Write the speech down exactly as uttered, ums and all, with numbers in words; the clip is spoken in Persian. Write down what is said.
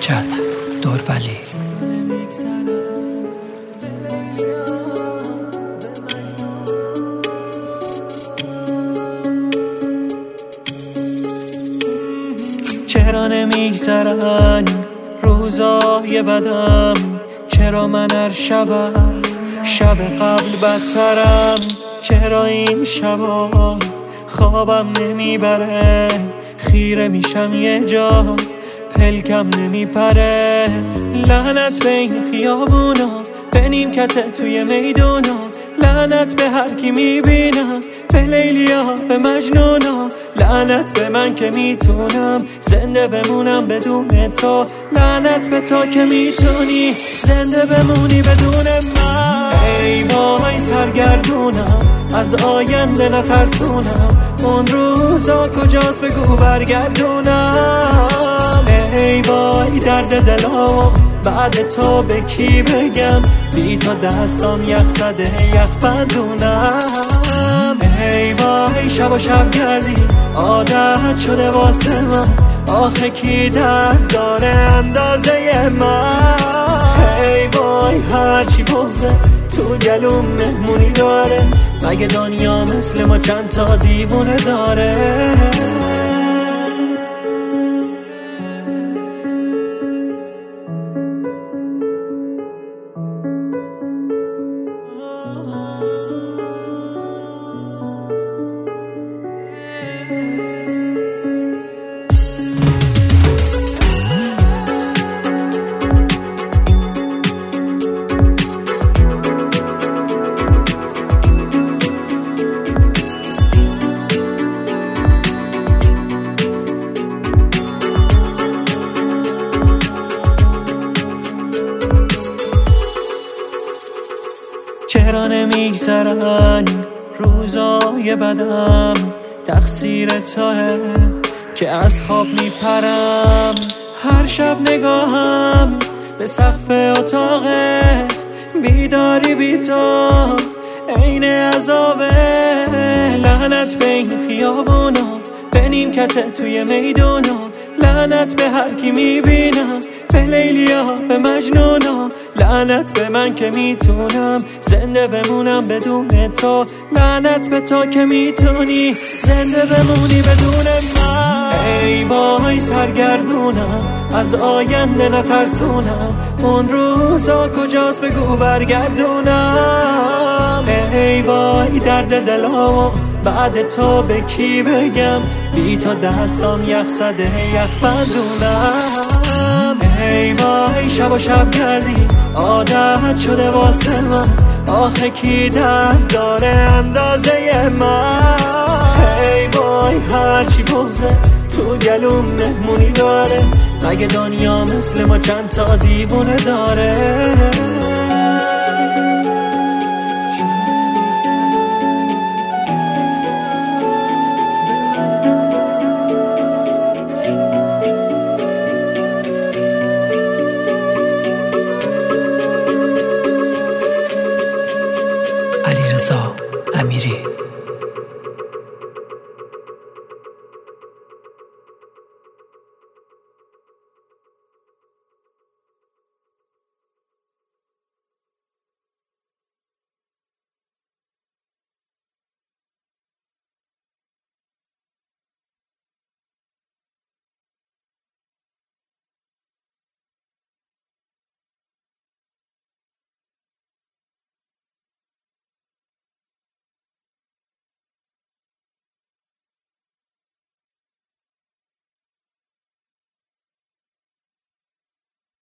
حجت درولی. چرا نمیگذرن روزای بدم؟ چرا من هر شب شب قبل بدترم؟ چرا این شبا خوابم نمیبره؟ خیره میشم یه جا پلکم نمیپره. لعنت به این خیابونا، به نیمکت توی میدونا، لعنت به هر کی میبینم، به لیلیا به مجنونا، لعنت به من که میتونم زنده بمونم بدون تو، لعنت به تو که میتونی زنده بمونی بدون من. ای وای سرگردونم، از آینده نترسونم، اون روزا کجاست بگو برگردونم. ای وای درد دلام، بعد تو به کی بگم؟ بی تو دستام یخ زده یخ بندونم. ای وای شب و شب گردی عادت شده واسه من، آخه کی درد داره اندازه من؟ ای وای هرچی بغزه تو گلوم مهمونی داره، مگه دنیا مثل ما چند تا دیوونه داره؟ چرا نمیگذرن روزای بدم؟ تقصیر توه که از خواب میپرم، هر شب نگاهم به سقف اتاقه، بیداری بی تو عین عذابه. لعنت به این خیابونا، به نیمکت توی میدونا، لعنت به هر کی میبینم، به لیلیا به مجنونا، لعنت به من که میتونم زنده بمونم بدون تو، لعنت به تو که میتونی زنده بمونی بدون من. ای وای سرگردونم، از آینده نترسونم، اون روزا کجاست بگو برگردونم. ای وای درد دلام، بعد تو به کی بگم؟ بی تو دستام یخ زده یخ بندونم. ای وای شب و شب گردی عادت شده واسه من، آخه کی درد داره اندازه من؟ ای وای هرچی بغزه تو گلوم مهمونی داره، مگه دنیا مثل ما چند تا دیوونه داره؟ علیرضا امیری.